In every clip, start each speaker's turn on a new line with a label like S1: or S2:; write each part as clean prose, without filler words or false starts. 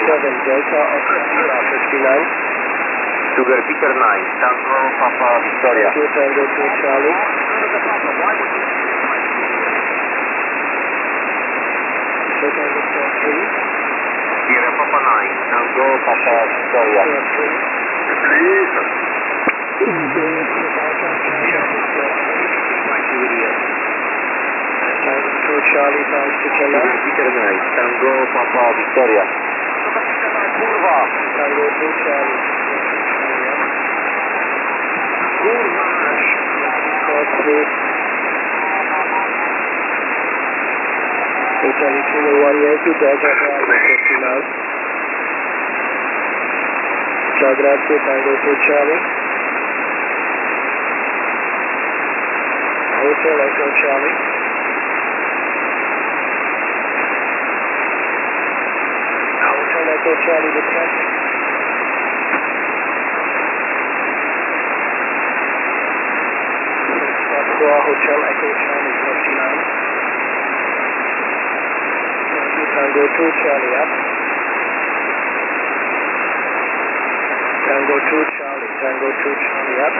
S1: Delta Oscar Lima 59.
S2: Sugar Peter 9, Tango Papa Victoria.
S1: Thank you, Tango 2 Charlie. Tango 3.
S2: Sierra Papa 9, Tango Papa Victoria. Please.
S1: Tango 2 Charlie, thanks to Jella.
S2: Sugar Peter 9, Tango Papa Victoria. Kurwa.
S1: Tango 2 Charlie.
S2: Kurwa.
S1: Code 3. Italy Kilo 1 Yankee, Delta Bravo 59. Ciao, grazie, Tango 2 Charlie. Hotel Echo Charlie. Hotel Echo Charlie, the traffic. Hotel Echo Charlie 29. Thank you, Tango 2 Charlie up. Tango 2 Charlie, Tango 2 Charlie up.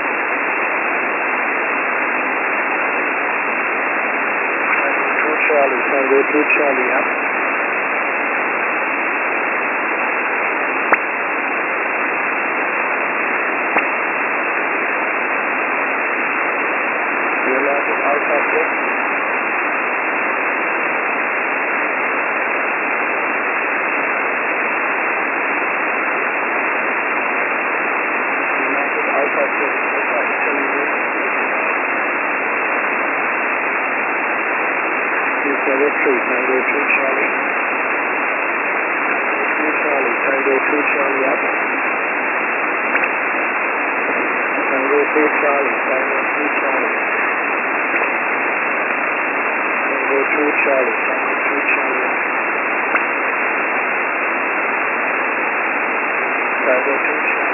S1: Tango 2 Charlie, Tango 2 Charlie up. United Alpha 6. United Alpha 6, Alpha Italy 273, Tango 2 Charlie. Tango 2 Charlie up. Tango 2 Charlie, Tango 2 Charlie. Tango 2 Charlie, Tango 2 Charlie up. Tango 2 Charlie.